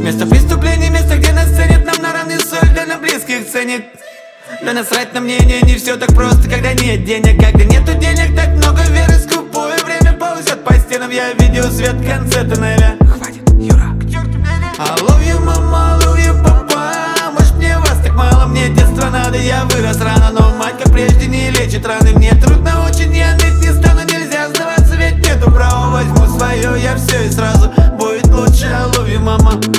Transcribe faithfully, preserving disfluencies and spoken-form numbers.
Место преступления, место, где нас ценят, нам наравне соль, да на близких ценит. Да насрать на мнение, не все так просто, когда нет денег. Когда нету денег, так много веры скупое. Время ползет по стенам, я видел свет в конце тоннеля. Хватит, Юра, к черту I love you, мама, love you, папа. Может мне вас так мало, мне детства надо. Я вырос рано, но мать как прежде не лечит раны. Мне трудно очень, я ныть не стану. Нельзя сдаваться, ведь нету права. Возьму свое, я все и сразу будет лучше. I love you, мама.